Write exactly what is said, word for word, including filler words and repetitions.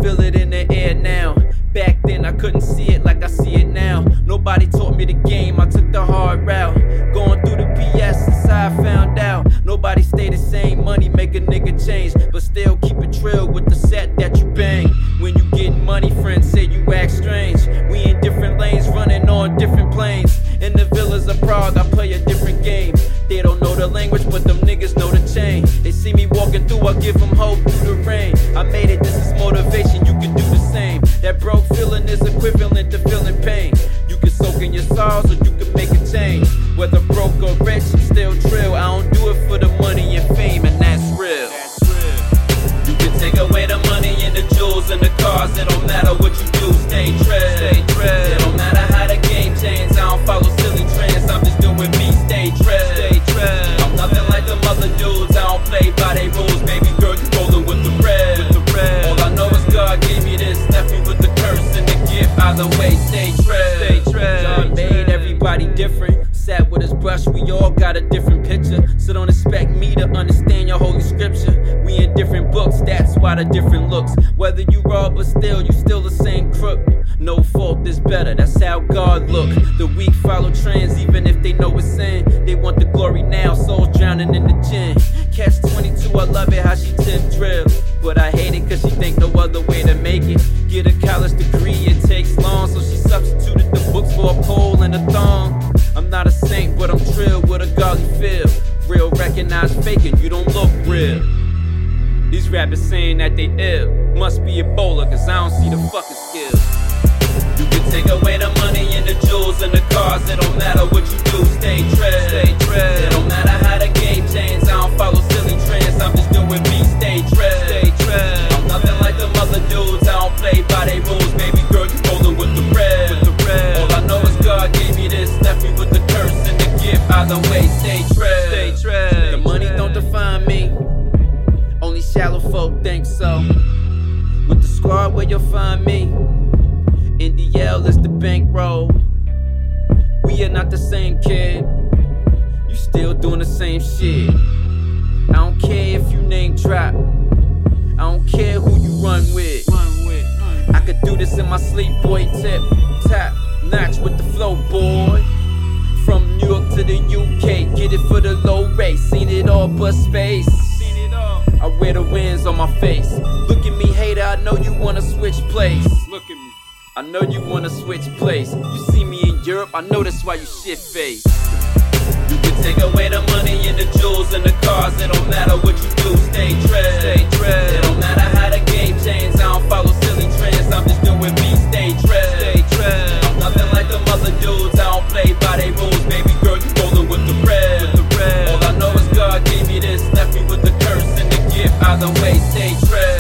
feel it in the air now. Back then I couldn't see it like I see it now. Nobody taught me the game, I took the hard route. Going through the B S since I found out. Nobody stay the same, money make a nigga change, but still keep it trill with the set that you bang. When you getting money, friends say you act strange. We in different lanes, running on different planes. In the villas of Prague, I play a different game. They don't know the language, but them niggas know the chain. They see me walking through, I give them hope through the rain. I made it, this is motivation, you can do the same. That broke feeling is equivalent to feeling pain. You can soak in your sorrows or you can make a change. Whether broke or rich, still trill. I don't do it for the money and fame, and that's real. You can take away the money and the jewels and the cars. It don't matter what you do, stay trill. Stay trill. It don't matter how the game changes. I don't follow silly trends. I'm just doing me, stay trill. Stay trill. I'm nothing like them other dudes. I don't play by their rules. Baby girl, you rolling with the red. With the red. All I know is God gave me this, left me with the curse and the gift. Either way, stay trill. Stay trill. God made everybody different. Sat with his brush, we all got a different picture. So don't expect me to understand your holy scripture. We in different books, that's why the different looks. Whether you raw but still, you still the same crook. No fault is better, that's how God look. The weak follow trends even if they know it's sin. They want the glory now, souls drowning in the gin. Catch twenty-two, I love it how she tip drill. But I hate it cause she think no other way to make it. Get a college degree, it takes long. So she substituted the books for a pole and a thong. I'm not a saint, but I'm trill with a godly feel. Real recognize faking, you don't look real. These rappers saying that they ill. Must be Ebola, cause I don't see the fucking skills. You can take away the money and the jewels and the cars. It don't matter what you do, stay trill. Stay trill. It don't matter how the game changes. I don't follow silly trends. I'm just doing me, stay trill. Stay trill. I'm nothing like them other dudes. I don't play by their rules. Baby girl, you rolling with the red. With the red. All I know is God gave me this, left me with the curse and the gift. Either way, stay trill. Stay trill. The money don't define me. Only shallow folk think so. With the squad where you'll find me. N D L is the bankroll. We are not the same kid. You still doing the same shit. I don't care if you name drop. I don't care who you run with. I could do this in my sleep, boy. Tip, tap, notch with the flow, boy. From New York to the U K, get it for the low rate. Seen it all but space. I wear the winds on my face. Look at me, hater, I know you wanna switch place. Look at me, I know you wanna switch place. You see me in Europe, I know that's why you shit face. You can take away the money and the jewels and the cars. It don't matter what you do, stay trill. Stay trill. It don't matter how the game changes. I don't follow silly trends. I'm just doing me, stay trill. Stay trill. I'm nothing like them other dudes. I don't play by their rules. Baby girl, you rolling with the red. With the red. All I know is God gave me this, left me with the curse and the gift. Either way, stay trill.